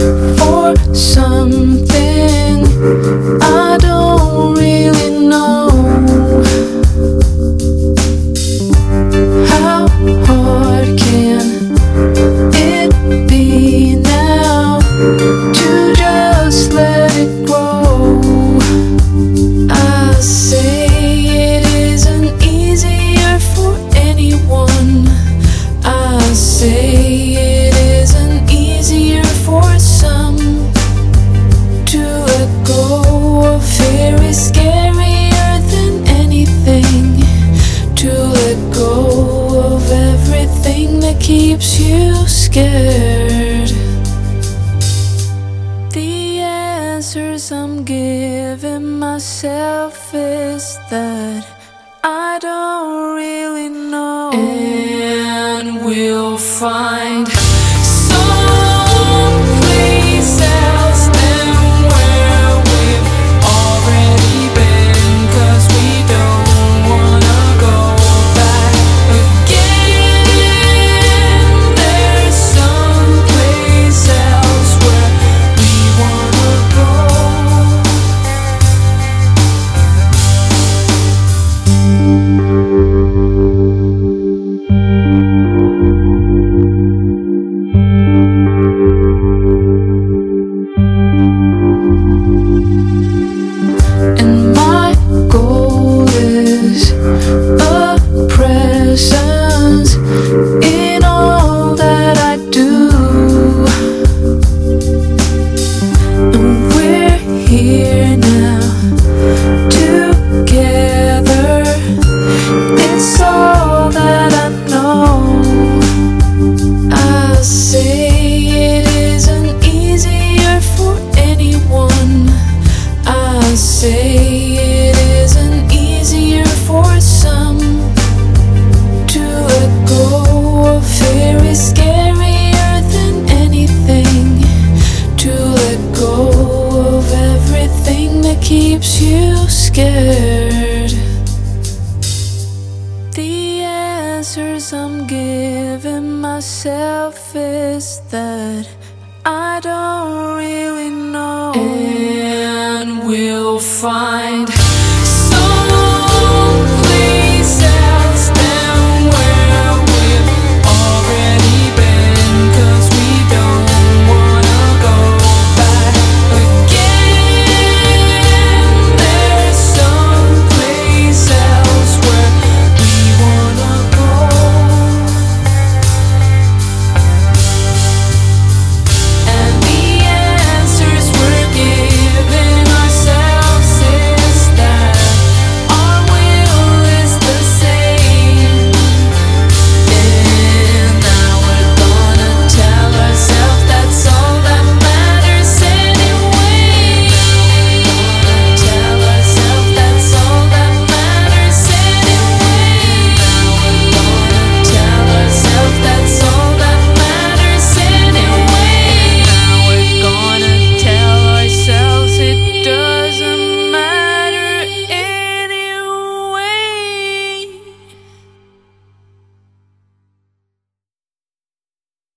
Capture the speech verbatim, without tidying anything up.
for something I don't really know. How hard can it be now to just let it grow? I say it isn't easier for anyone. I say it isn't easier for some to let go of fear is scarier than anything. To let go of everything that keeps you scared. The answers I'm giving myself is that I don't really know, and we'll find someplace else than where we've already been, 'cause we don't wanna go back again. There's someplace else where we wanna go. And my goal is a presence in all that I do. And we're here now together. It's all that I know. I say it isn't easier for anyone. I say it isn't easier for some to let go of fear is scarier than anything. To let go of everything that keeps you scared. The answers I'm giving myself is that I don't really know, and we'll find